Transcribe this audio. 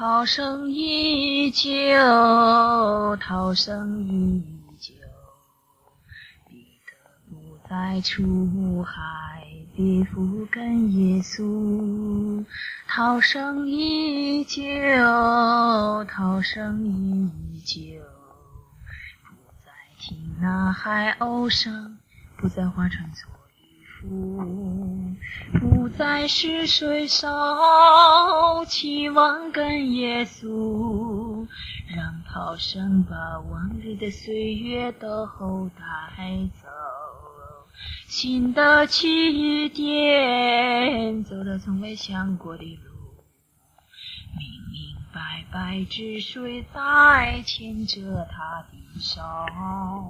涛声依旧，涛声依旧，彼得不再出海，别父跟耶稣。涛声依旧，涛声依旧，不再听那海鸥声，不再划船做渔夫，不再是水烧，期望跟耶稣，让涛声把往日的岁月都带走，新的起点，走到从未想过的路，明明白白之水在牵着他的手。